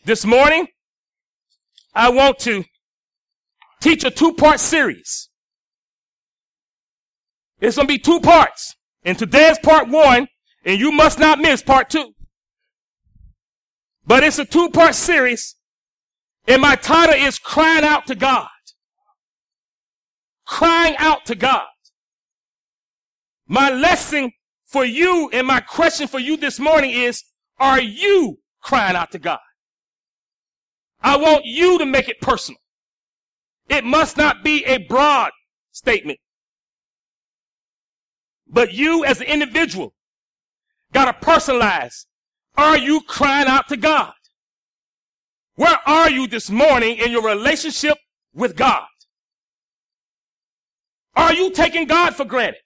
This morning, I want to teach a two-part series. It's going to be 2 parts. And today is part 1, and you must not miss part 2. But it's a 2-part series, and my title is Crying Out to God. Crying out to God. My lesson for you and my question for you this morning is, are you crying out to God? I want you to make it personal. It must not be a broad statement. But you as an individual got to personalize. Are you crying out to God? Where are you this morning in your relationship with God? Are you taking God for granted?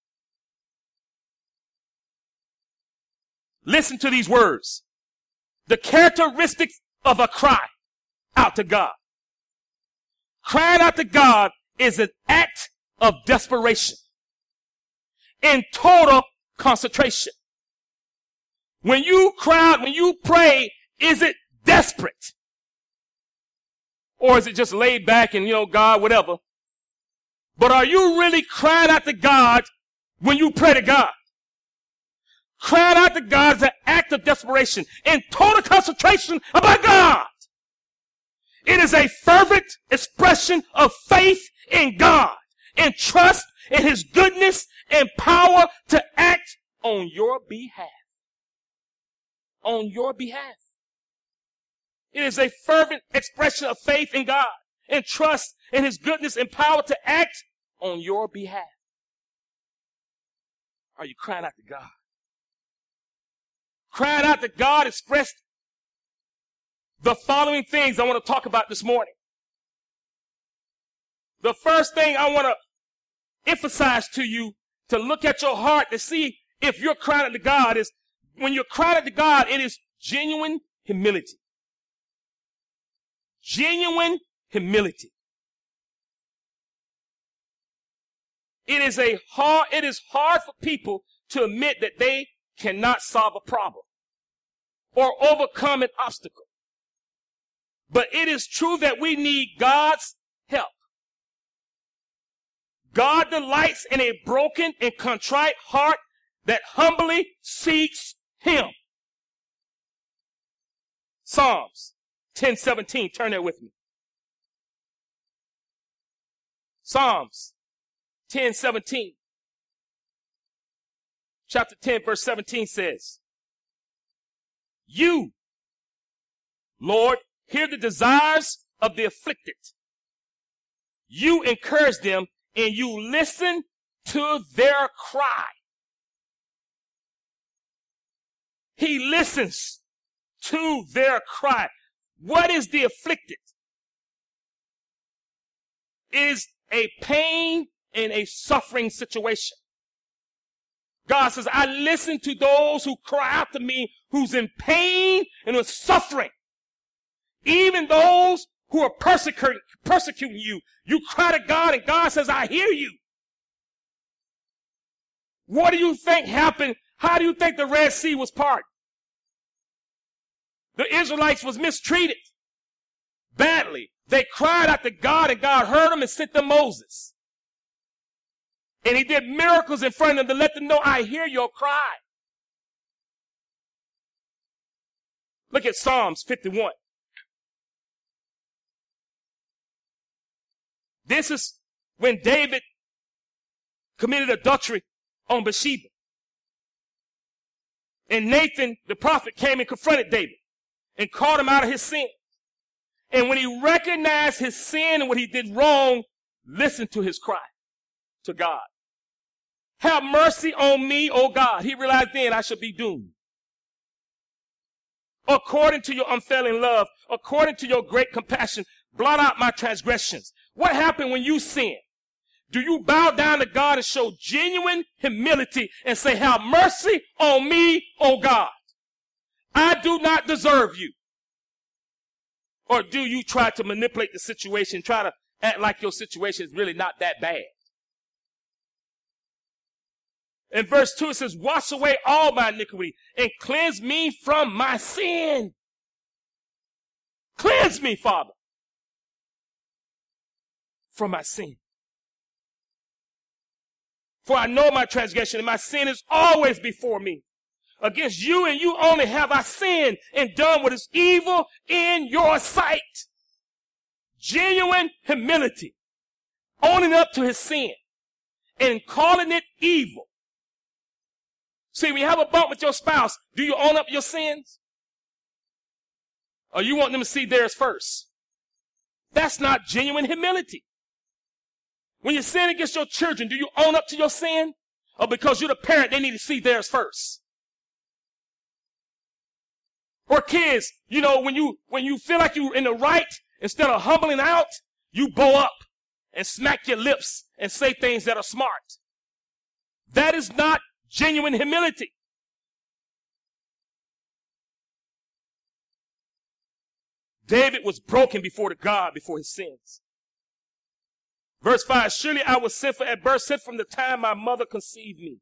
Listen to these words. The characteristics of a cry out to God. Crying out to God is an act of desperation in total concentration. When you cry, when you pray, is it desperate? Or is it just laid back and, God, whatever? But are you really crying out to God when you pray to God? Crying out to God is an act of desperation in total concentration about God. It is a fervent expression of faith in God and trust in His goodness and power to act on your behalf. On your behalf. It is a fervent expression of faith in God and trust in His goodness and power to act on your behalf. Are you crying out to God? Crying out to God expressed the following things I want to talk about this morning. The first thing I want to emphasize to you, to look at your heart to see if you're crying out to God, is when you're crying out to God, it is genuine humility. Genuine humility. It is hard for people to admit that they cannot solve a problem or overcome an obstacle. But it is true that we need God's help. God delights in a broken and contrite heart that humbly seeks Him. Psalms 10:17. Turn there with me. Psalms 10:17. Chapter 10, verse 17 says, You, Lord, hear the desires of the afflicted. You encourage them and you listen to their cry. He listens to their cry. What is the afflicted? It is a pain and a suffering situation. God says, I listen to those who cry out to me, who's in pain and who's suffering. Even those who are persecuting you. You cry to God and God says, I hear you. What do you think happened? How do you think the Red Sea was parted? The Israelites was mistreated badly. They cried out to God and God heard them and sent them Moses. And He did miracles in front of them to let them know, I hear your cry. Look at Psalms 51. This is when David committed adultery on Bathsheba. And Nathan, the prophet, came and confronted David and called him out of his sin. And when he recognized his sin and what he did wrong, listen to his cry to God. Have mercy on me, O God. He realized then I should be doomed. According to your unfailing love, according to your great compassion, blot out my transgressions. What happened when you sin? Do you bow down to God and show genuine humility and say, have mercy on me, O God? I do not deserve you. Or do you try to manipulate the situation, try to act like your situation is really not that bad? In verse 2, it says, wash away all my iniquity and cleanse me from my sin. Cleanse me, Father, from my sin. For I know my transgression, and my sin is always before me. Against you and you only have I sinned and done what is evil in your sight. Genuine humility. Owning up to his sin and calling it evil. See, when you have a bump with your spouse, do you own up your sins? Or you want them to see theirs first? That's not genuine humility. When you sin against your children, do you own up to your sin? Or because you're the parent, they need to see theirs first? Or kids, you know, when you feel like you're in the right, instead of humbling out, you bow up and smack your lips and say things that are smart. That is not genuine humility. David was broken before his sins. Verse 5, surely I was sinful at birth, since from the time my mother conceived me.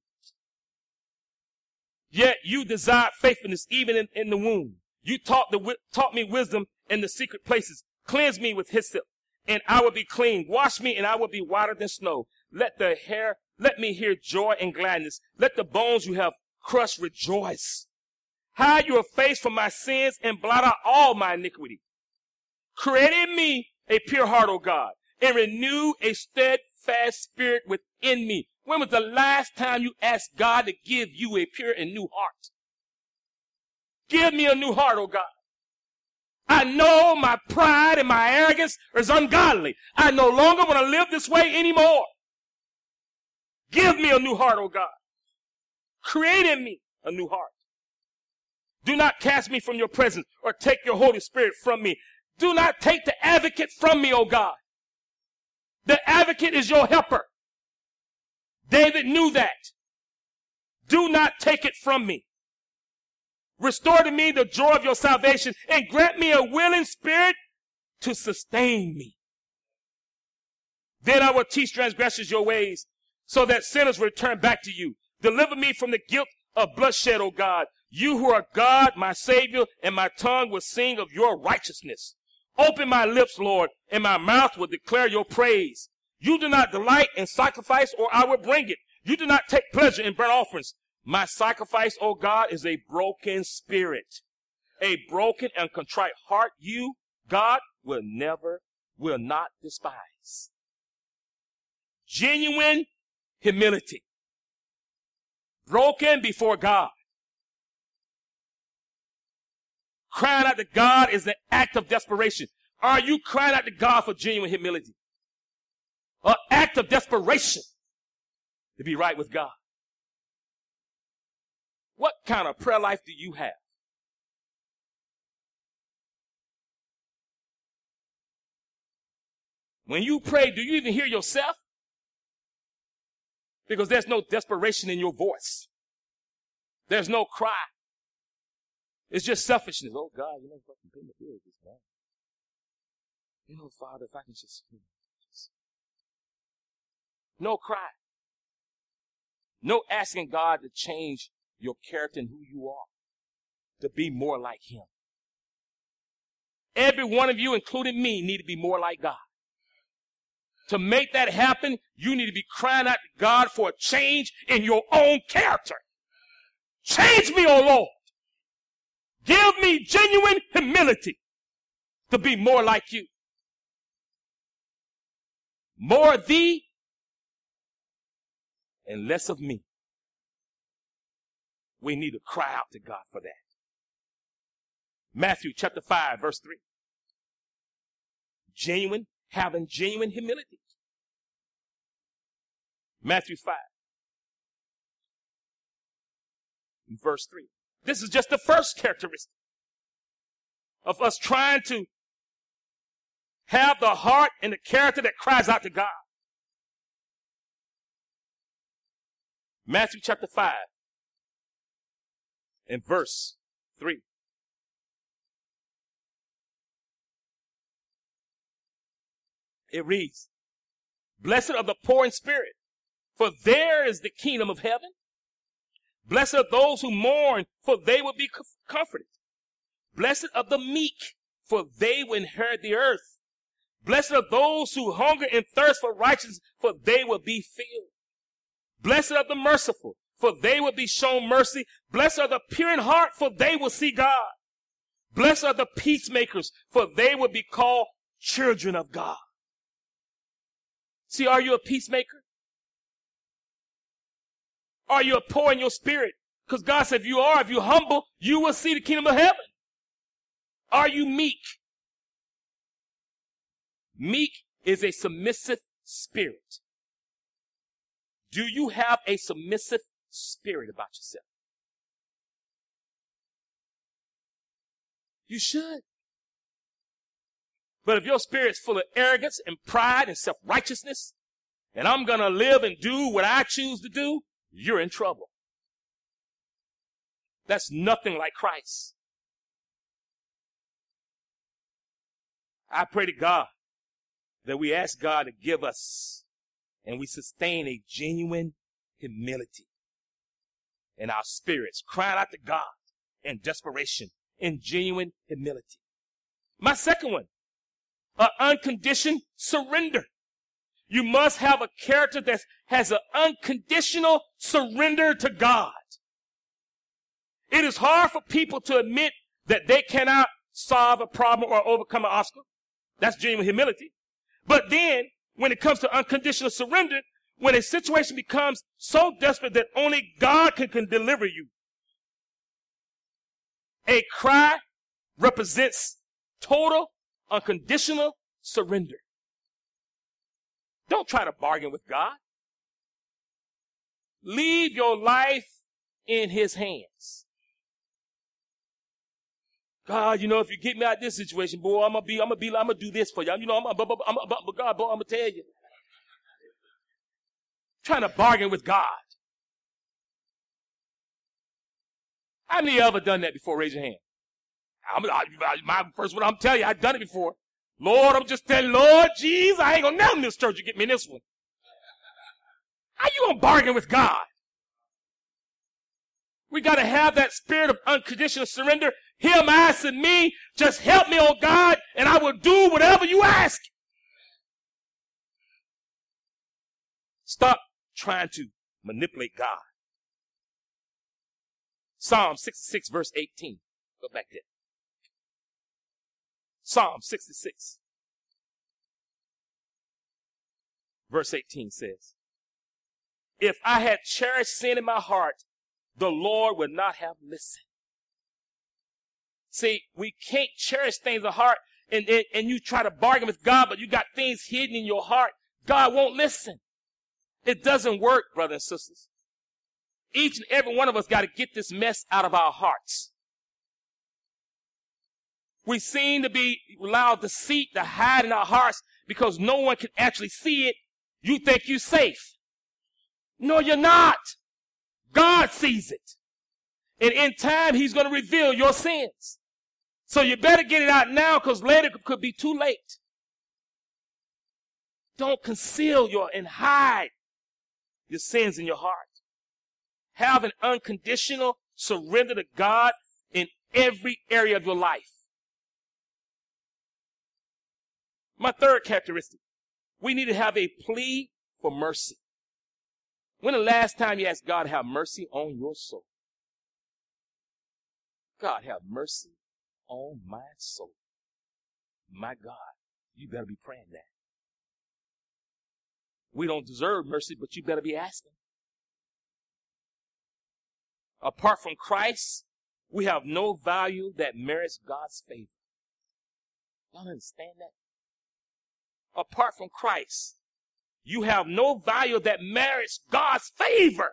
Yet you desired faithfulness even in the womb. You taught me wisdom in the secret places. Cleanse me with hyssop, and I will be clean. Wash me, and I will be whiter than snow. Let me hear joy and gladness. Let the bones you have crushed rejoice. Hide your face from my sins and blot out all my iniquity. Create in me a pure heart, O God, and renew a steadfast spirit within me. When was the last time you asked God to give you a pure and new heart? Give me a new heart, O God. I know my pride and my arrogance is ungodly. I no longer want to live this way anymore. Give me a new heart, O God. Create in me a new heart. Do not cast me from your presence or take your Holy Spirit from me. Do not take the advocate from me, O God. The advocate is your helper. David knew that. Do not take it from me. Restore to me the joy of your salvation and grant me a willing spirit to sustain me. Then I will teach transgressors your ways so that sinners will return back to you. Deliver me from the guilt of bloodshed, O God. You who are God, my Savior, and my tongue will sing of your righteousness. Open my lips, Lord, and my mouth will declare your praise. You do not delight in sacrifice, or I will bring it. You do not take pleasure in burnt offerings. My sacrifice, O God, is a broken spirit. A broken and contrite heart you, God, will not despise. Genuine humility. Broken before God. Crying out to God is an act of desperation. Are you crying out to God for genuine humility? An act of desperation to be right with God. What kind of prayer life do you have? When you pray, do you even hear yourself? Because there's no desperation in your voice. There's no cry. It's just selfishness. Oh, God, you know, if I can pay the bills this month. You know, Father, if I can just. No cry. No asking God to change your character and who you are, to be more like him. Every one of you, including me, need to be more like God. To make that happen, you need to be crying out to God for a change in your own character. Change me, O Lord. Give me genuine humility to be more like you. More of thee and less of me. We need to cry out to God for that. Matthew chapter 5, verse 3. Having genuine humility. Matthew 5, verse 3. This is just the first characteristic of us trying to have the heart and the character that cries out to God. Matthew chapter 5 and verse 3. It reads, blessed are the poor in spirit, for there is the kingdom of heaven. Blessed are those who mourn, for they will be comforted. Blessed are the meek, for they will inherit the earth. Blessed are those who hunger and thirst for righteousness, for they will be filled. Blessed are the merciful, for they will be shown mercy. Blessed are the pure in heart, for they will see God. Blessed are the peacemakers, for they will be called children of God. See, are you a peacemaker? Are you a poor in your spirit? Because God said if you're humble, you will see the kingdom of heaven. Are you meek? Meek is a submissive spirit. Do you have a submissive spirit about yourself? You should. But if your spirit's full of arrogance and pride and self-righteousness, and I'm going to live and do what I choose to do, you're in trouble. That's nothing like Christ. I pray to God that we ask God to give us and we sustain a genuine humility in our spirits, crying out to God in desperation, in genuine humility. My second one, an unconditioned surrender. You must have a character that has an unconditional surrender to God. It is hard for people to admit that they cannot solve a problem or overcome an obstacle. That's genuine humility. But then, when it comes to unconditional surrender, when a situation becomes so desperate that only God can deliver you, a cry represents total, unconditional surrender. Don't try to bargain with God. Leave your life in His hands. God, if you get me out of this situation, boy, I'm gonna do this for you. But God, boy, I'm gonna tell you. Trying to bargain with God. How many of you ever done that before? Raise your hand. My first one, I'm telling you, I've done it before. Lord, I'm just telling you, Lord, Jesus, I ain't gonna never miss church. You get me in this one. How you gonna bargain with God? We got to have that spirit of unconditional surrender. Here am I, send me. Just help me, oh God, and I will do whatever you ask. Stop trying to manipulate God. Psalm 66, verse 18. Go back there. Psalm 66, verse 18 says, if I had cherished sin in my heart, the Lord would not have listened. See, we can't cherish things in the heart and you try to bargain with God, but you got things hidden in your heart. God won't listen. It doesn't work, brothers and sisters. Each and every one of us got to get this mess out of our hearts. We seem to be allowed deceit to hide in our hearts because no one can actually see it. You think you're safe. No, you're not. God sees it. And in time, He's going to reveal your sins. So you better get it out now because later it could be too late. Don't conceal and hide your sins in your heart. Have an unconditional surrender to God in every area of your life. My third characteristic, we need to have a plea for mercy. When the last time you asked God to have mercy on your soul? God, have mercy on my soul. My God, you better be praying that. We don't deserve mercy, but you better be asking. Apart from Christ, we have no value that merits God's favor. Y'all understand that? Apart from Christ, you have no value that merits God's favor.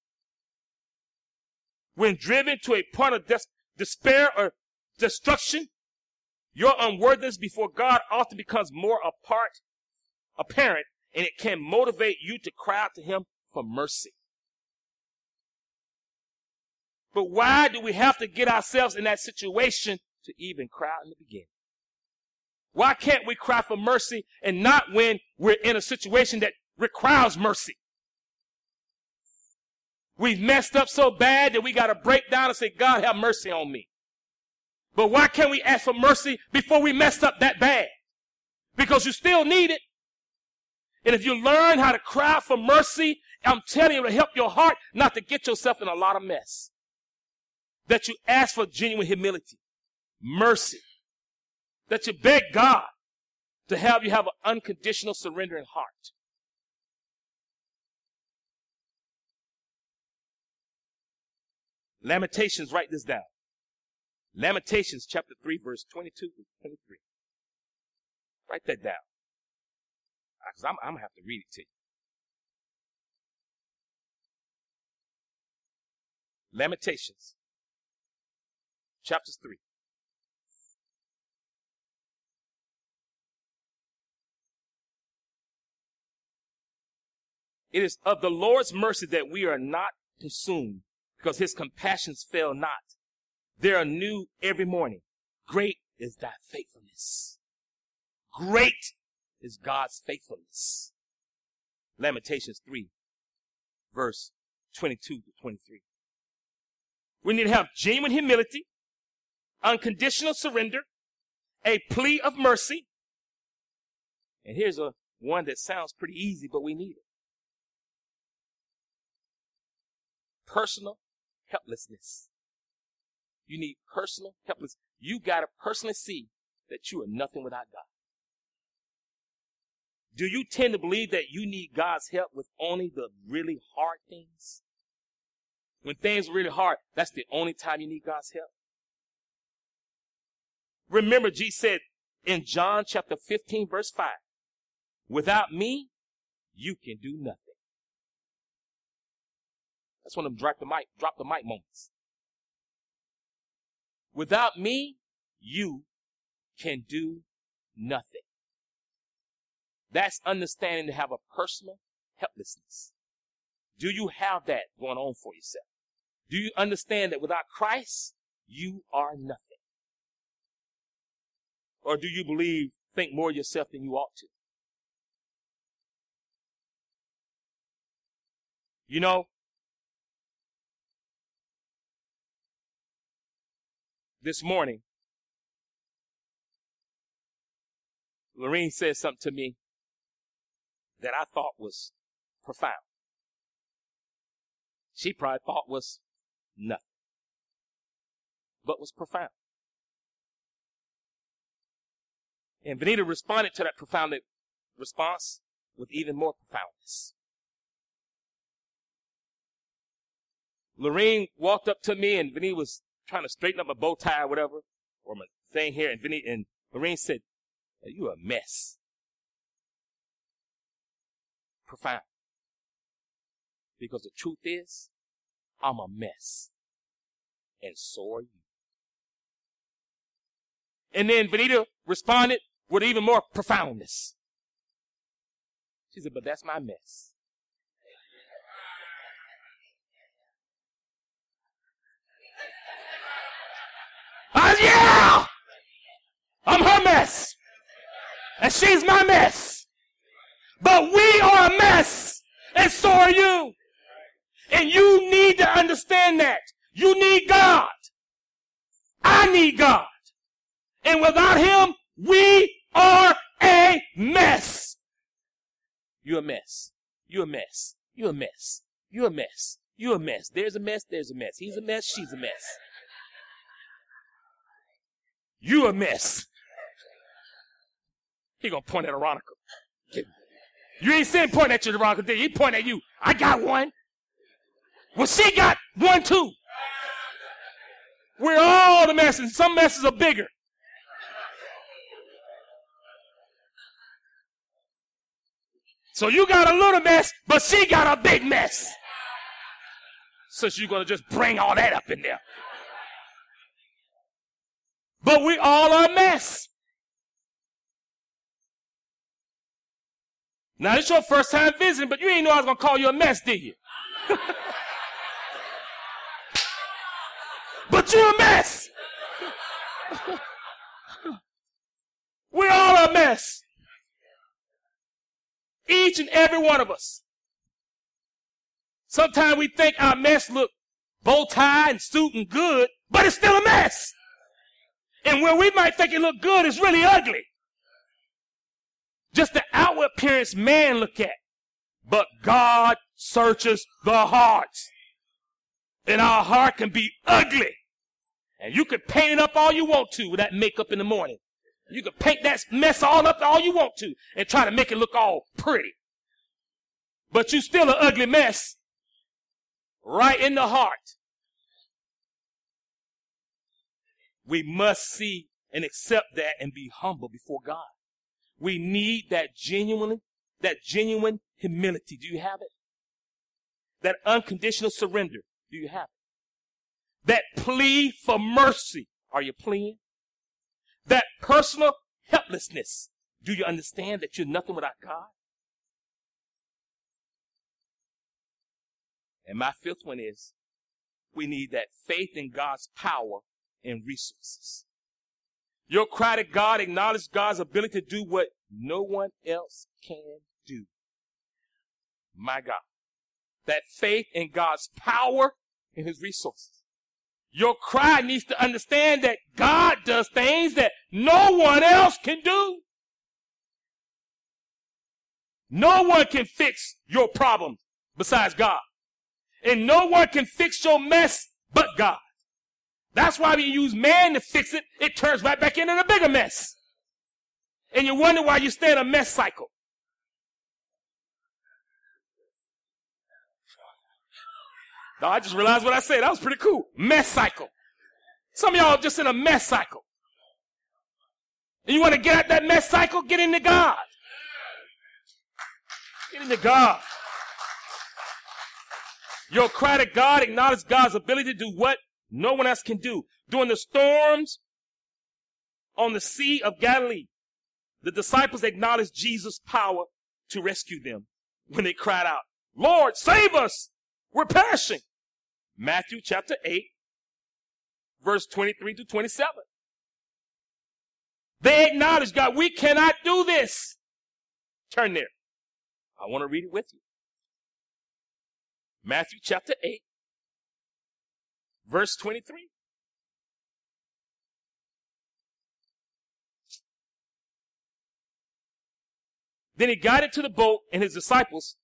When driven to a point of despair or destruction, your unworthiness before God often becomes more apparent, and it can motivate you to cry out to Him for mercy. But why do we have to get ourselves in that situation to even cry out in the beginning? Why can't we cry for mercy and not when we're in a situation that requires mercy? We've messed up so bad that we got to break down and say, God, have mercy on me. But why can't we ask for mercy before we mess up that bad? Because you still need it. And if you learn how to cry for mercy, I'm telling you, it'll help your heart not to get yourself in a lot of mess. That you ask for genuine humility, mercy. That you beg God to have you have an unconditional surrendering heart. Lamentations, write this down. Lamentations chapter 3, verse 22 to 23. Write that down. Because I'm going to have to read it to you. Lamentations chapter 3. It is of the Lord's mercy that we are not consumed, because his compassions fail not. They are new every morning. Great is thy faithfulness. Great is God's faithfulness. Lamentations 3, verse 22 to 23. We need to have genuine humility, unconditional surrender, a plea of mercy. And here's one that sounds pretty easy, but we need it. Personal helplessness. You need personal helplessness. You got to personally see that you are nothing without God. Do you tend to believe that you need God's help with only the really hard things? When things are really hard, that's the only time you need God's help? Remember, Jesus said in John chapter 15, verse 5, without me, you can do nothing. That's one of them drop the mic moments. Without me, you can do nothing. That's understanding to have a personal helplessness. Do you have that going on for yourself? Do you understand that without Christ, you are nothing? Or do you think more of yourself than you ought to? You know, this morning, Lorene said something to me that I thought was profound. She probably thought was nothing, but was profound. And Vanita responded to that profound response with even more profoundness. Lorene walked up to me, and Vanita was trying to straighten up a bow tie or whatever, or my thing here, and Lorene said, "You're a mess." Profound. Because the truth is, I'm a mess. And so are you. And then Vanita responded with even more profoundness. She said, "But that's my mess." Yeah! I'm her mess. And she's my mess. But we are a mess. And so are you. And you need to understand that. You need God. I need God. And without him, we are a mess. You're a mess. You're a mess. You're a mess. You're a mess. You're a mess. There's a mess. There's a mess. He's a mess. She's a mess. You a mess. He gonna point at Veronica. You ain't saying point at you, Veronica, did he? Point at you. I got one. Well, she got one too. We're all the messes. Some messes are bigger. So you got a little mess, but she got a big mess. So you're gonna just bring all that up in there. But we all are a mess. Now, this is your first time visiting, but you ain't know I was going to call you a mess, did you? But you're a mess. We're all a mess. Each and every one of us. Sometimes we think our mess look bow tie and suit and good, but it's still a mess. And where we might think it look good, it's really ugly. Just the outward appearance man look at. But God searches the heart. And our heart can be ugly. And you can paint it up all you want to with that makeup in the morning. You can paint that mess all up all you want to and try to make it look all pretty. But you still an ugly mess right in the heart. We must see and accept that and be humble before God. We need that genuine humility. Do you have it? That unconditional surrender. Do you have it? That plea for mercy. Are you pleading? That personal helplessness. Do you understand that you're nothing without God? And my fifth one is, we need that faith in God's power and resources. Your cry to God acknowledges God's ability to do what no one else can do. My God. That faith in God's power and his resources. Your cry needs to understand that God does things that no one else can do. No one can fix your problem besides God. And no one can fix your mess but God. That's why when you use man to fix it, it turns right back into a bigger mess. And you wonder why you stay in a mess cycle. No, I just realized what I said. That was pretty cool. Mess cycle. Some of y'all are just in a mess cycle. And you want to get out that mess cycle? Get into God. Get into God. Your cry to God acknowledges God's ability to do what no one else can do. During the storms on the Sea of Galilee, the disciples acknowledged Jesus' power to rescue them when they cried out, Lord, save us! We're perishing. Matthew chapter 8, verse 23 to 27. They acknowledge God. We cannot do this. Turn there. I want to read it with you. Matthew chapter 8, verse 23. Then he got into the boat and his disciples.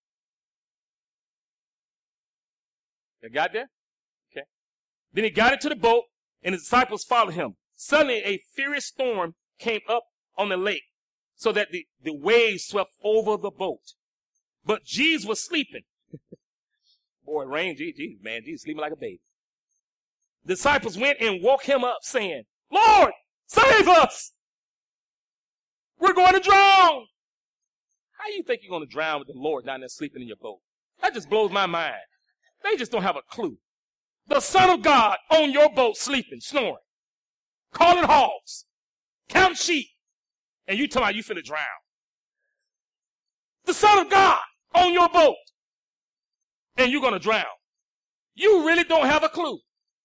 You got there? Okay. Then he got into the boat and his disciples followed him. Suddenly a furious storm came up on the lake so that the waves swept over the boat. But Jesus was sleeping. Boy, it rained. Jesus sleeping like a baby. The disciples went and woke him up saying, Lord, save us. We're going to drown. How do you think you're going to drown with the Lord down there sleeping in your boat? That just blows my mind. They just don't have a clue. The Son of God on your boat sleeping, snoring, calling hogs, counting sheep, and you talking about you finna drown. The Son of God on your boat, and you're going to drown. You really don't have a clue.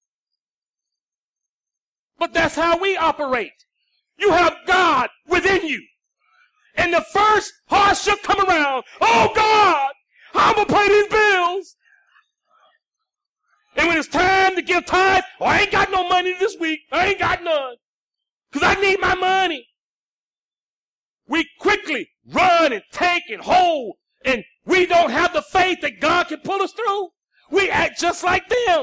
But that's how we operate. You have God within you. And the first hardship come around, oh God, how am I going to pay these bills? And when it's time to give tithe, oh, I ain't got no money this week. I ain't got none. Because I need my money. We quickly run and take and hold. And we don't have the faith that God can pull us through. We act just like them.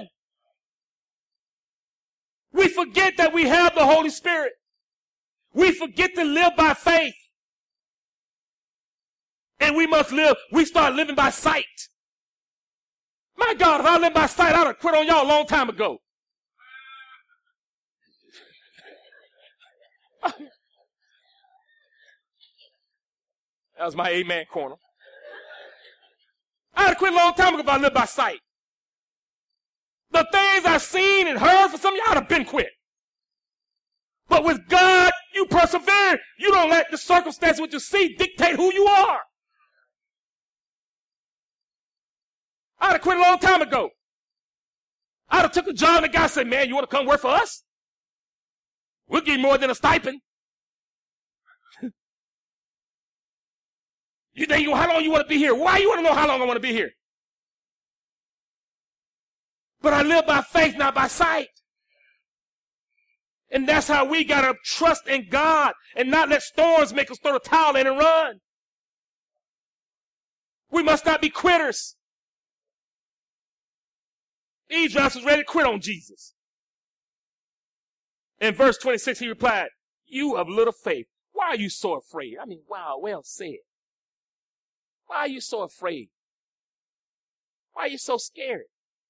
We forget that we have the Holy Spirit. We forget to live by faith. And we start living by sight. My God, if I lived by sight, I'd have quit on y'all a long time ago. That was my amen corner. I'd have quit a long time ago if I lived by sight. The things I've seen and heard from some of y'all, I'd have been quit. But with God, you persevere. You don't let the circumstances what you see dictate who you are. I'd have quit a long time ago. I'd have took a job and the guy said, man, you want to come work for us? We'll give you more than a stipend. You think, how long you want to be here? Why you want to know how long I want to be here? But I live by faith, not by sight. And that's how we got to trust in God and not let storms make us throw the towel in and run. We must not be quitters. Esdras was ready to quit on Jesus. In verse 26, he replied, "You of little faith, why are you so afraid?" I mean, wow, well said. Why are you so afraid? Why are you so scared?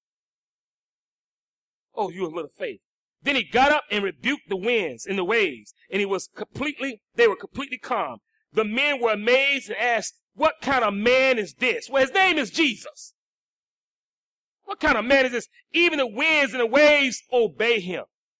Oh, you of little faith. Then he got up and rebuked the winds and the waves, and they were completely calm. The men were amazed and asked, "What kind of man is this?" Well, his name is Jesus. What kind of man is this? Even the winds and the waves obey him.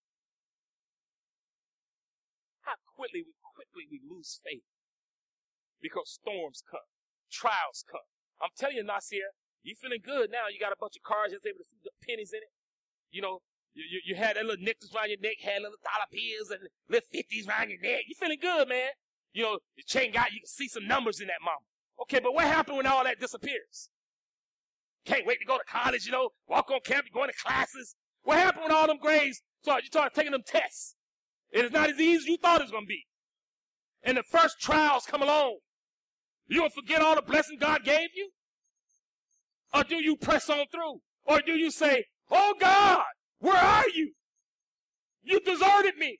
How quickly we lose faith because storms come, trials come. I'm telling you, Nasir, you feeling good now. You got a bunch of cars that's able to see the pennies in it. You know, you had that little necklace around your neck, had little dollar bills and little 50s around your neck. You feeling good, man. You know, the chain got, you can see some numbers in that mama. Okay, but what happened when all that disappears? Can't wait to go to college, you know, walk on campus, going to classes. What happened when all them grades, you start taking them tests? It is not as easy as you thought it was going to be. And the first trials come along. You going to forget all the blessings God gave you? Or do you press on through? Or do you say, "Oh God, where are you? You deserted me."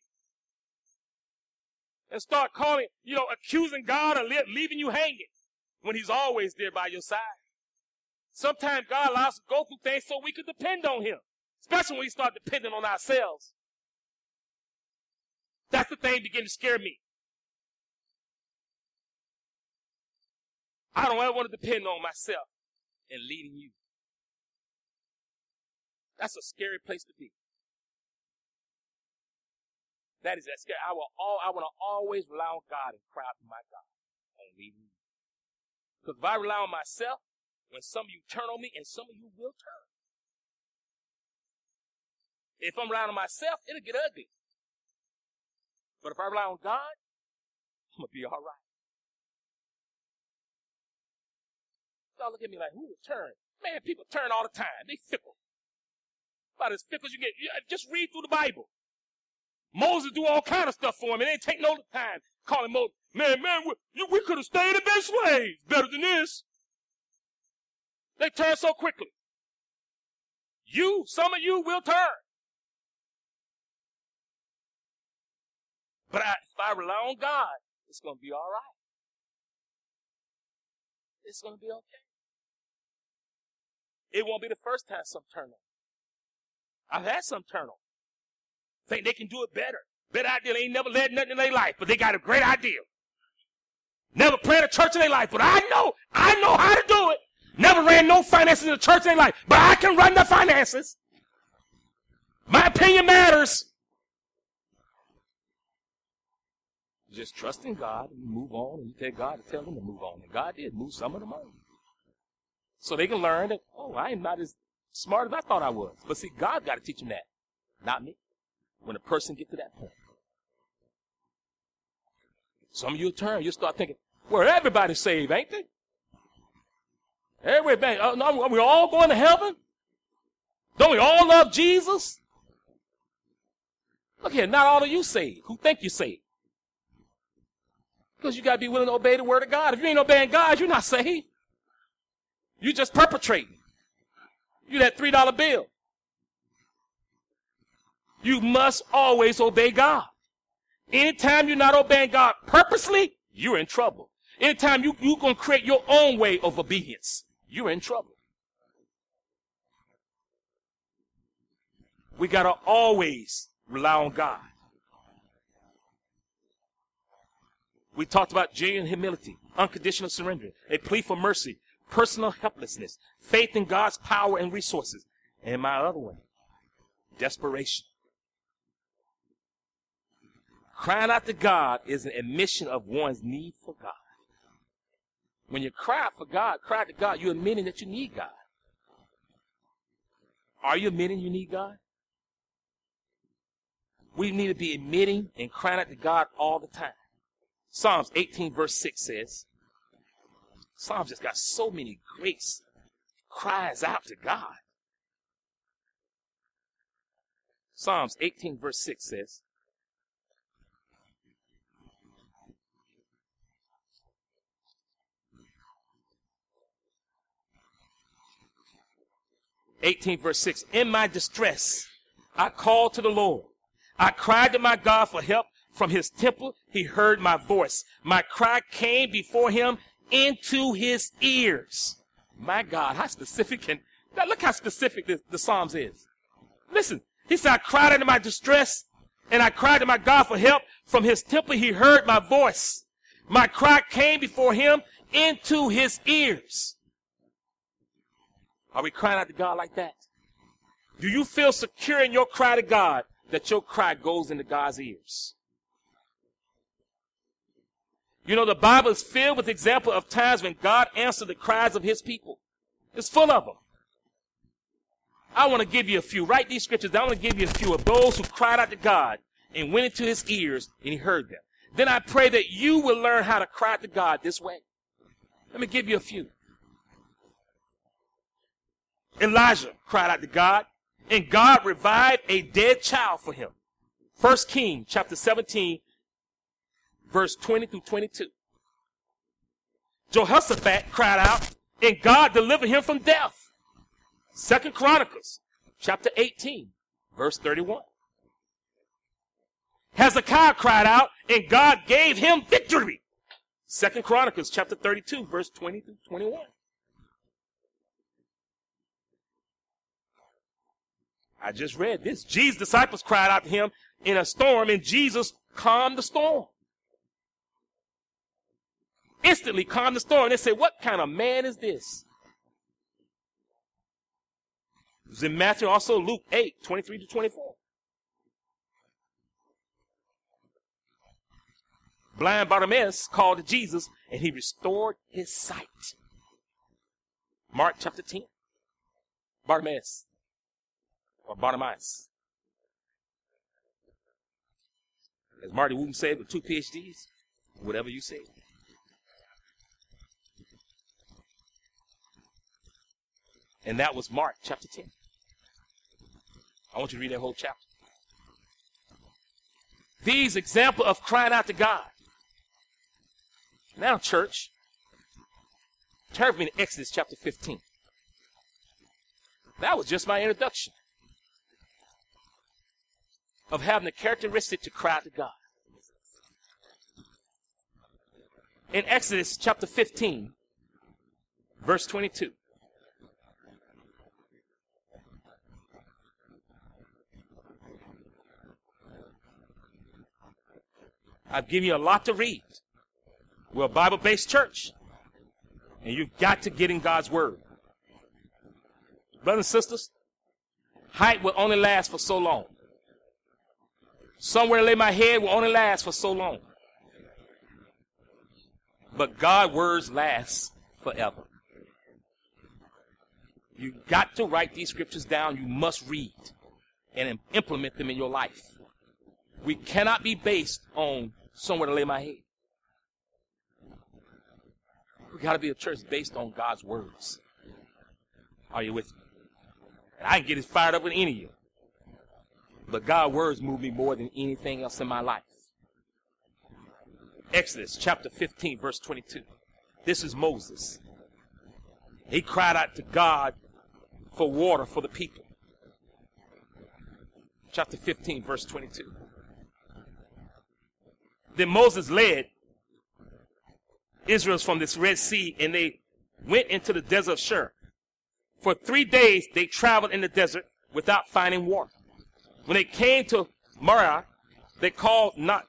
And start calling, accusing God and leaving you hanging when he's always there by your side. Sometimes God allows us to go through things so we can depend on him, especially when we start depending on ourselves. That's the thing beginning to scare me. I don't ever want to depend on myself in leading you. That's a scary place to be. That scary. I want to always rely on God and cry out to my God on leading you. Because if I rely on myself, when some of you turn on me, and some of you will turn. If I'm relying on myself, it'll get ugly. But if I rely on God, I'm going to be all right. Y'all look at me like, who would turn? Man, people turn all the time. They fickle. About as fickle as you get. Just read through the Bible. Moses do all kind of stuff for him. It ain't take no time calling Moses. Man, we could have stayed and been slaves. Better than this. They turn so quickly. Some of you will turn. But if I rely on God, it's going to be all right. It's going to be okay. It won't be the first time some turn on. I've had some turn on. Think they can do it better. Better idea. They ain't never led nothing in their life, but they got a great idea. Never planted a church in their life, but I know how to do it. Never ran no finances in the church in their life, but I can run the finances. My opinion matters. Just trust in God and you move on, and you tell God to tell them to move on. And God did move some of them on. So they can learn that, I am not as smart as I thought I was. But see, God got to teach them that, not me. When a person gets to that point. Some of you turn, you'll start thinking, well, everybody's saved, ain't they? Everybody, are we all going to heaven? Don't we all love Jesus? Look here, not all of you saved who think you're saved. Because you got to be willing to obey the word of God. If you ain't obeying God, you're not saved. You're just perpetrating. You're that $3 bill. You must always obey God. Anytime you're not obeying God purposely, you're in trouble. Anytime you're going to create your own way of obedience, you're in trouble. We got to always rely on God. We talked about genuine humility, unconditional surrender, a plea for mercy, personal helplessness, faith in God's power and resources, and my other one, desperation. Crying out to God is an admission of one's need for God. When you cry for God, cry to God, you're admitting that you need God. Are you admitting you need God? We need to be admitting and crying out to God all the time. Psalms 18 verse 6 says, Psalms just got so many great cries out to God. Psalms 18 verse 6 says, 18 verse 6. In my distress, I called to the Lord. I cried to my God for help. From his temple, he heard my voice. My cry came before him into his ears. My God, how specific. And look how specific the Psalms is. Listen, he said, I cried into my distress, and I cried to my God for help. From his temple, he heard my voice. My cry came before him into his ears. Are we crying out to God like that? Do you feel secure in your cry to God that your cry goes into God's ears? You know, the Bible is filled with examples of times when God answered the cries of his people. It's full of them. I want to give you a few. Write these scriptures. I want to give you a few of those who cried out to God and went into his ears and he heard them. Then I pray that you will learn how to cry to God this way. Let me give you a few. Elijah cried out to God, and God revived a dead child for him. 1 Kings chapter 17, verse 20 through 22. Jehoshaphat cried out, and God delivered him from death. 2 Chronicles chapter 18, verse 31. Hezekiah cried out, and God gave him victory. 2 Chronicles chapter 32, verse 20 through 21. I just read this. Jesus' disciples cried out to him in a storm, and Jesus calmed the storm. Instantly calmed the storm. They said, what kind of man is this? It was in Matthew, also Luke 8, 23 to 24. Blind Bartimaeus called to Jesus, and he restored his sight. Mark chapter 10. Bartimaeus. Or Bartimaeus. As Marty Wooten said, with 2 PhDs, whatever you say. And that was Mark chapter 10. I want you to read that whole chapter. These examples of crying out to God. Now, church, turn with me to Exodus chapter 15. That was just my introduction of having the characteristic to cry out to God. In Exodus chapter 15, verse 22. I've given you a lot to read. We're a Bible-based church, and you've got to get in God's word. Brothers and sisters, height will only last for so long. Somewhere to lay my head will only last for so long. But God's words last forever. You've got to write these scriptures down. You must read and implement them in your life. We cannot be based on somewhere to lay my head. We got to be a church based on God's words. Are you with me? And I can get as fired up with any of you. But God's words move me more than anything else in my life. Exodus chapter 15, verse 22. This is Moses. He cried out to God for water for the people. Chapter 15, verse 22. Then Moses led Israel from this Red Sea, and they went into the desert of Shur. For 3 days they traveled in the desert without finding water. When they came to Marah, they could not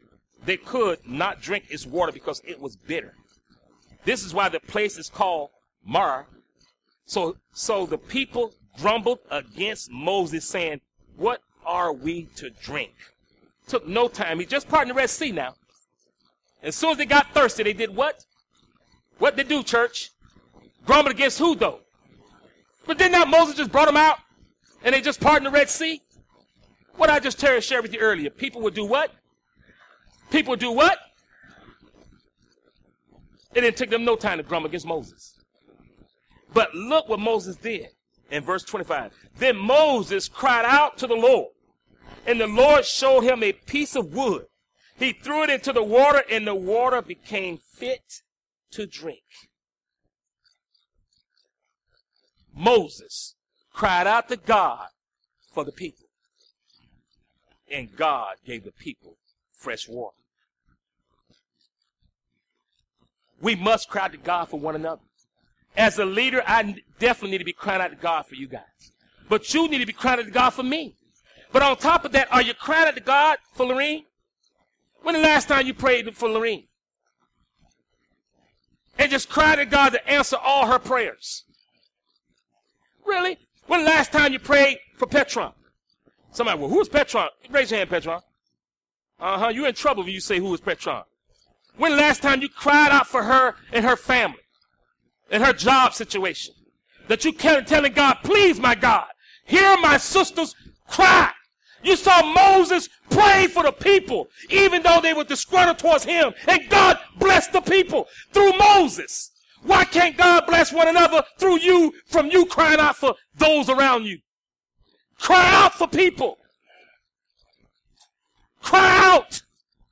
drink its water because it was bitter. This is why the place is called Marah. So the people grumbled against Moses, saying, what are we to drink? Took no time. He just parted the Red Sea now. As soon as they got thirsty, they did what? What did they do, church? Grumbled against who, though? But didn't that Moses just brought them out and they just parted the Red Sea? What I just shared with you earlier. People would do what? People would do what? It didn't take them no time to grumble against Moses. But look what Moses did in verse 25. Then Moses cried out to the Lord, and the Lord showed him a piece of wood. He threw it into the water, and the water became fit to drink. Moses cried out to God for the people. And God gave the people fresh water. We must cry out to God for one another. As a leader, I definitely need to be crying out to God for you guys. But you need to be crying out to God for me. But on top of that, are you crying out to God for Lorene? When the last time you prayed for Lorene? And just cried to God to answer all her prayers. Really? When the last time you prayed for Petron? Somebody, well, who is Petron? Raise your hand, Petron. You're in trouble when you say who is Petron. When the last time you cried out for her and her family and her job situation? That you kept telling God, please, my God, hear my sister's cry. You saw Moses pray for the people, even though they were disgruntled towards him. And God blessed the people through Moses. Why can't God bless one another through you, from you crying out for those around you? Cry out for people. Cry out.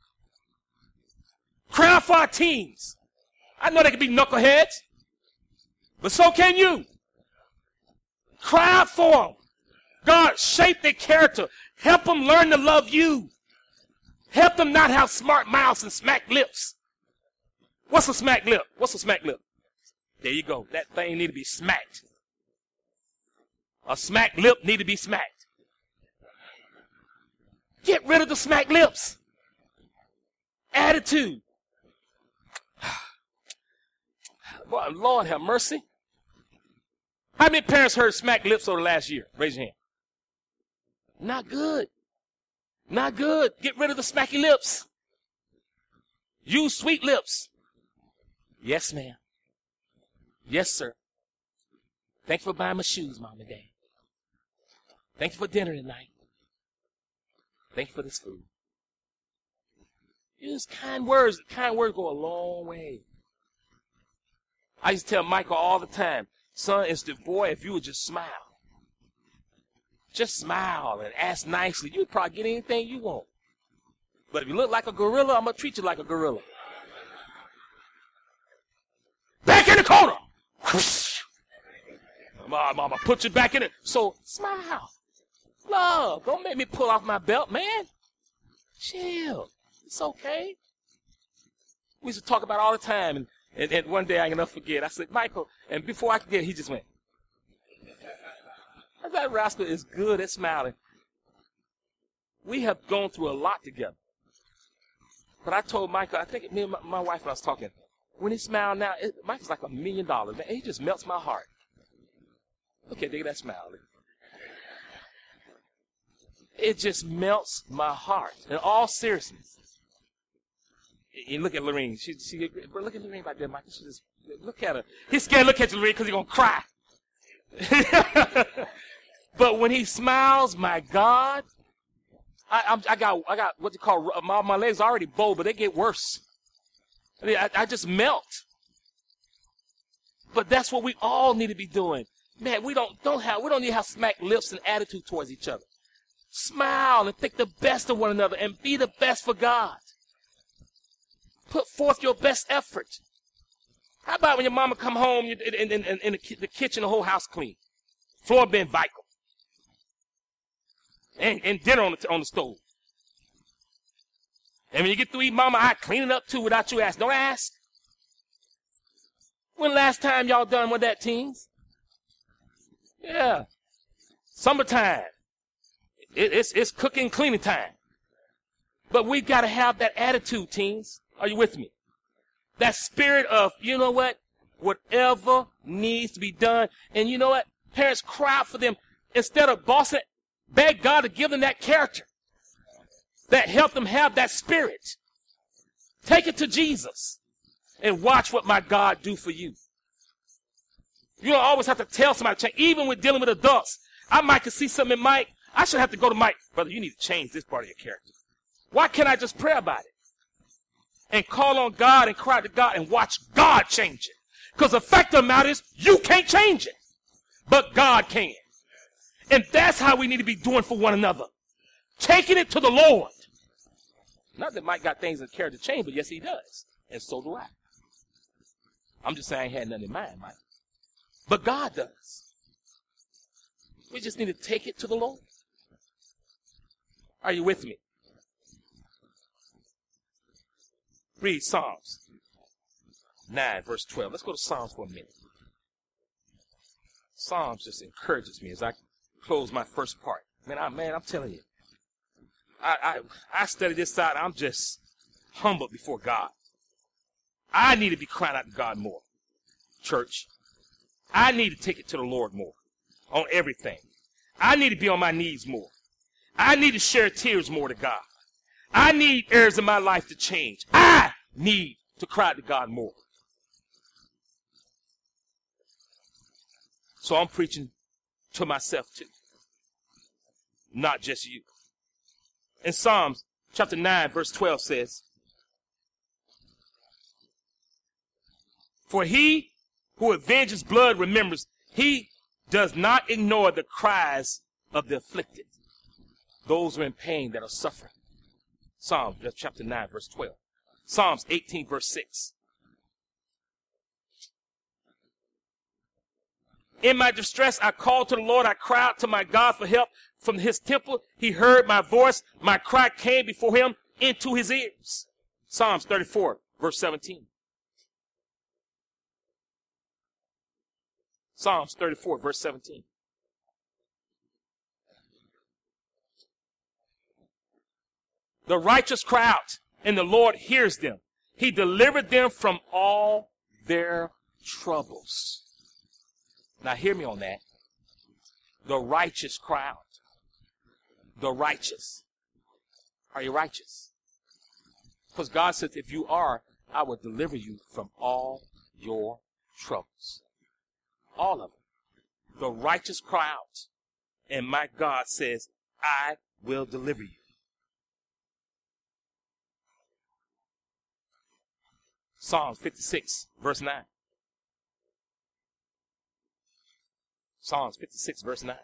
Cry out for our teams. I know they can be knuckleheads, but so can you. Cry out for them. God, shape their character. Help them learn to love you. Help them not have smart mouths and smack lips. What's a smack lip? What's a smack lip? There you go. That thing need to be smacked. A smack lip need to be smacked. Get rid of the smack lips. Attitude. Boy, Lord have mercy. How many parents heard smack lips over the last year? Raise your hand. Not good. Not good. Get rid of the smacky lips. Use sweet lips. Yes, ma'am. Yes, sir. Thank you for buying my shoes, Mom and Dad. Thank you for dinner tonight. Thank you for this food. Use kind words. Kind words go a long way. I used to tell Michael all the time, son, it's the boy, if you would just smile. Just smile and ask nicely. You'd probably get anything you want. But if you look like a gorilla, I'm going to treat you like a gorilla. Back in the corner. I'm going to put you back in it. So smile. Love. Don't make me pull off my belt, man. Chill. It's okay. We used to talk about it all the time. And one day I can never forget. I said, Michael, and before I could get it, he just went. That rascal is good at smiling. We have gone through a lot together. But I told Michael, I think me and my wife and I was talking, when he smiles now, Michael's like $1 million. Man, he just melts my heart. Okay, dig that smile. It just melts my heart. In all seriousness. You look at Lorene. Look at Lorene right there, Michael. She just, look at her. He's scared to look at you, Lorene, because he's going to cry. But when he smiles, my God, I got what you call, my legs are already bold, but they get worse. I just melt. But that's what we all need to be doing. Man, we don't need to have smack lips and attitude towards each other. Smile and think the best of one another and be the best for God. Put forth your best effort. How about when your mama come home in the kitchen, the whole house clean, floor been vital, and dinner on the stove. And when you get through eating, mama, I clean it up too without you asking. Don't ask. When last time y'all done with that, teens? Yeah. Summertime. It's cooking, cleaning time. But we've got to have that attitude, teens. Are you with me? That spirit of, you know what? Whatever needs to be done. And you know what? Parents cry out for them. Instead of bossing it, beg God to give them that character. That help them have that spirit. Take it to Jesus. And watch what my God do for you. You don't always have to tell somebody to change. Even when dealing with adults. I might could see something in Mike. I should have to go to Mike. Brother, you need to change this part of your character. Why can't I just pray about it? And call on God and cry to God and watch God change it. Because the fact of the matter is, you can't change it. But God can. And that's how we need to be doing for one another. Taking it to the Lord. Not that Mike got things in character change, but yes, he does. And so do I. I'm just saying I ain't had nothing in mind, Mike. But God does. We just need to take it to the Lord. Are you with me? Read Psalms 9, verse 12. Let's go to Psalms for a minute. Psalms just encourages me as I close my first part. Man, I'm telling you. I study this out. I'm just humbled before God. I need to be crying out to God more. Church. I need to take it to the Lord more on everything. I need to be on my knees more. I need to share tears more to God. I need areas of my life to change. I need to cry to God more. So I'm preaching to myself too. Not just you. In Psalms chapter 9, verse 12 says, "For he who avenges blood remembers, he does not ignore the cries of the afflicted." Those who are in pain, that are suffering. Psalms chapter 9, verse 12. Psalms 18, verse 6. "In my distress, I called to the Lord. I cried to my God for help. From his temple, he heard my voice. My cry came before him into his ears." Psalms 34, verse 17. Psalms 34, verse 17. "The righteous cry out, and the Lord hears them. He delivered them from all their troubles." Now hear me on that. The righteous cry out. The righteous. Are you righteous? Because God says, if you are, I will deliver you from all your troubles. All of them. The righteous cry out, and my God says, I will deliver you. Psalms 56, verse 9. Psalms 56, verse 9.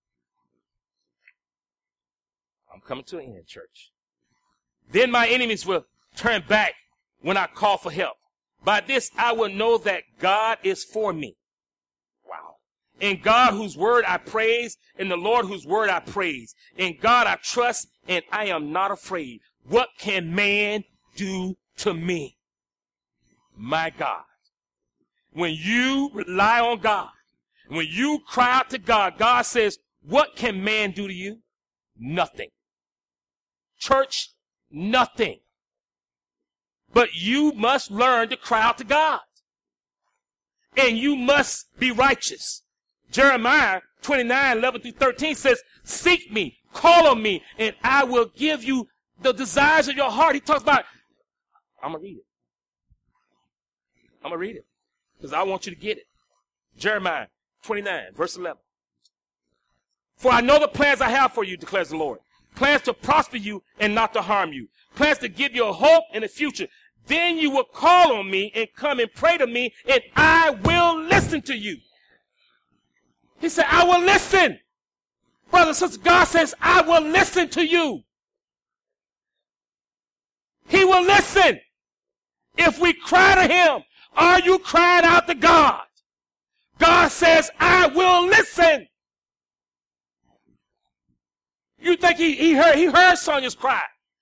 I'm coming to an end, church. "Then my enemies will turn back when I call for help. By this I will know that God is for me." Wow. "In God whose word I praise, in the Lord whose word I praise. In God I trust, and I am not afraid. What can man do to me?" My God. When you rely on God, when you cry out to God, God says, what can man do to you? Nothing. Church, nothing. But you must learn to cry out to God. And you must be righteous. Jeremiah 29, 11 through 13 says, "Seek me, call on me, and I will give you the desires of your heart." He talks about, I'm going to read it. I'm going to read it because I want you to get it. Jeremiah 29, verse 11. "For I know the plans I have for you, declares the Lord. Plans to prosper you and not to harm you. Plans to give you a hope in the future. Then you will call on me and come and pray to me, and I will listen to you." He said, I will listen. Brothers and sisters, God says, I will listen to you. He will listen. If we cry to him, are you crying out to God? God says, I will listen. You think he heard Sonia's cry?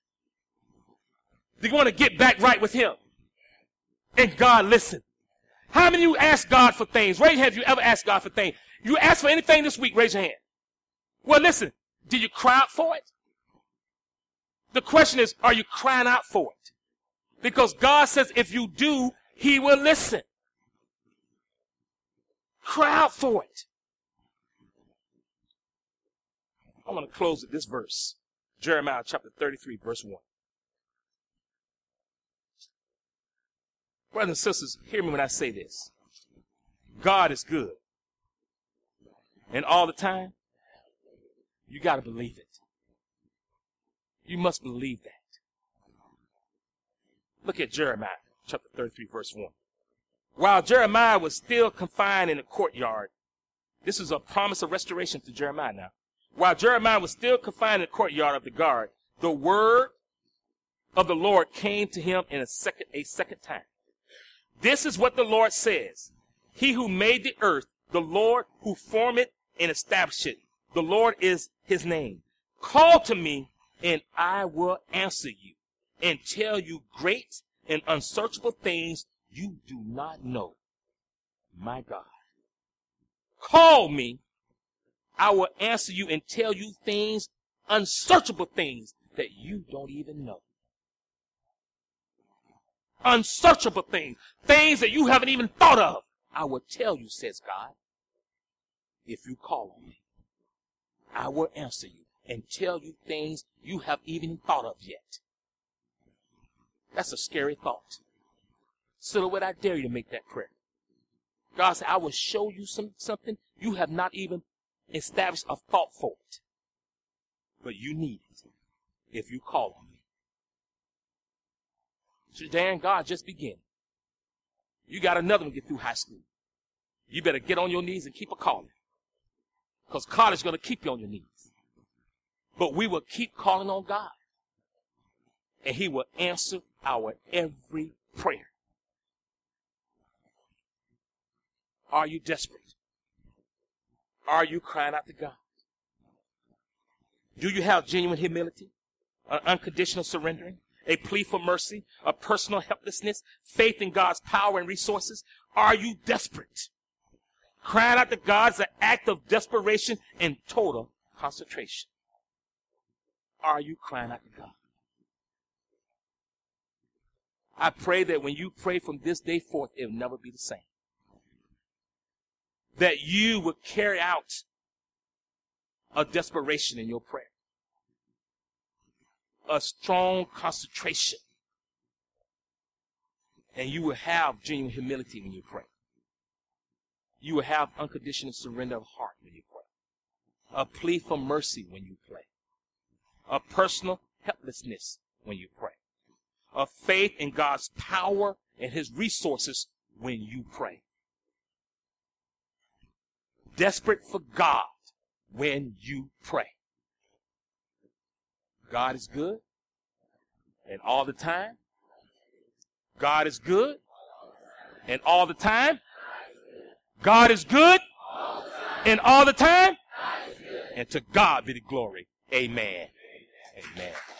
They want to get back right with him. And God listened. How many of you ask God for things? Raise your hand if you ever asked God for things. You asked for anything this week, raise your hand. Well, listen, did you cry out for it? The question is, are you crying out for it? Because God says if you do, he will listen. Cry out for it. I want to close with this verse. Jeremiah chapter 33, verse 1. Brothers and sisters, hear me when I say this. God is good. And all the time, you got to believe it. You must believe that. Look at Jeremiah chapter 33, verse 1. While Jeremiah was still confined in the courtyard, this is a promise of restoration to Jeremiah now. While Jeremiah was still confined in the courtyard of the guard, the word of the Lord came to him in a second time. This is what the Lord says. He who made the earth, the Lord who formed it and established it, The Lord is his name. Call to me, and I will answer you and tell you great and unsearchable things you do not know. My God. Call me, I will answer you and tell you things, unsearchable things that you don't even know. Unsearchable things, things that you haven't even thought of. I will tell you, says God, if you call on me. I will answer you and tell you things you haven't even thought of yet. That's a scary thought. Silhouette, I dare you to make that prayer. God said, I will show you something you have not even established a thought for it. But you need it if you call on me. So, Dan, God, just begin. You got another one to get through high school. You better get on your knees and keep a calling. Because college is going to keep you on your knees. But we will keep calling on God. And he will answer our every prayer. Are you desperate? Are you crying out to God? Do you have genuine humility, an unconditional surrendering, a plea for mercy, a personal helplessness, faith in God's power and resources? Are you desperate? Crying out to God is an act of desperation and total concentration. Are you crying out to God? I pray that when you pray from this day forth, it will never be the same. That you will carry out a desperation in your prayer. A strong concentration. And you will have genuine humility when you pray. You will have unconditional surrender of heart when you pray. A plea for mercy when you pray. A personal helplessness when you pray. A faith in God's power and his resources when you pray. Desperate for God when you pray. God is good, and all the time. God is good, and all the time. God is good, and all the time. And to God be the glory. Amen. Amen.